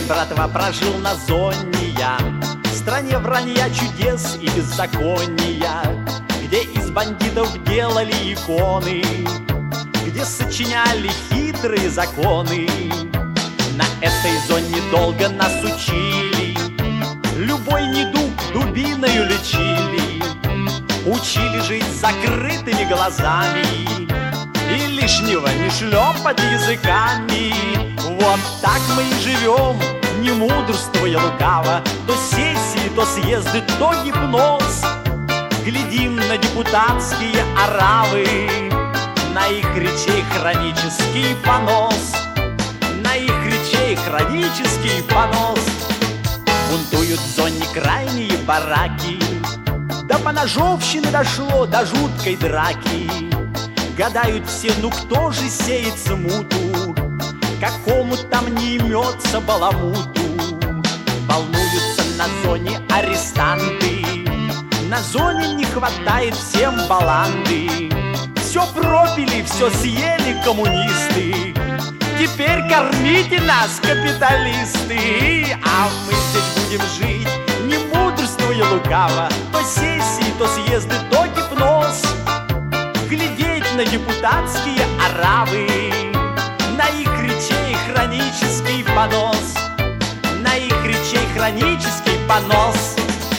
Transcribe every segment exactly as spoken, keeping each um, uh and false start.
братва, прожил на зоне я, в стране вранья, чудес и беззакония, где из бандитов делали иконы, где сочиняли хитрые законы. На этой зоне долго нас учили, любой недуг дубиною лечили, учили жить с закрытыми глазами и лишнего не шлепать языками. Вот так мы и живем, не мудрствуя лукаво, то сессии, то съезды, то гипноз. Глядим на депутатские оравы, на их речей хронический понос, на их речей хронический понос. Бунтуют в зоне крайние бараки, до поножовщины дошло, до жуткой драки. Гадают все, ну кто же сеет смуту, какому там не имется баламуту. Волнуются на зоне арестанты, на зоне не хватает всем баланды. Все пропили, все съели коммунисты, теперь кормите нас, капиталисты. А мы здесь будем жить, не мудрствуя лукаво, то сессии, то съезды, то гипноз. Глядеть на депутатские оравы, на их речей хронический понос, на их речей хронический понос.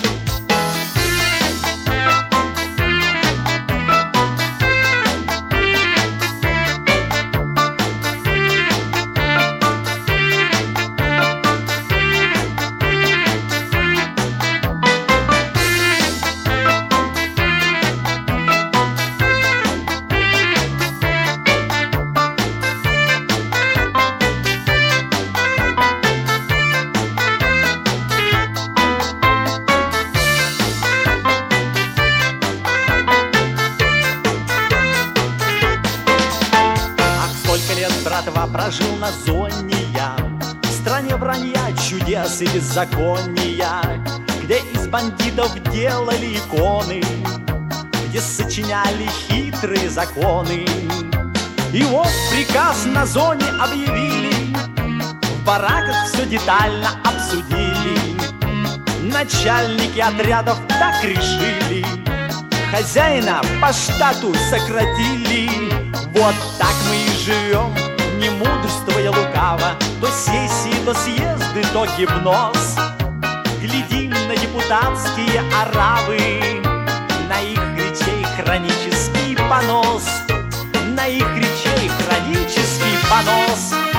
Братва, прожил на зоне я, в стране вранья, чудес и беззакония, где из бандитов делали иконы, где сочиняли хитрые законы. И вот приказ на зоне объявили, в бараках все детально обсудили. Начальники отрядов так решили, хозяина по штату сократили. Вот так мы и живем, не мудрствуя лукаво, то сессии, то съезды, то гипноз. Глядим на депутатские оравы, на их речей хронический понос, на их речей хронический понос.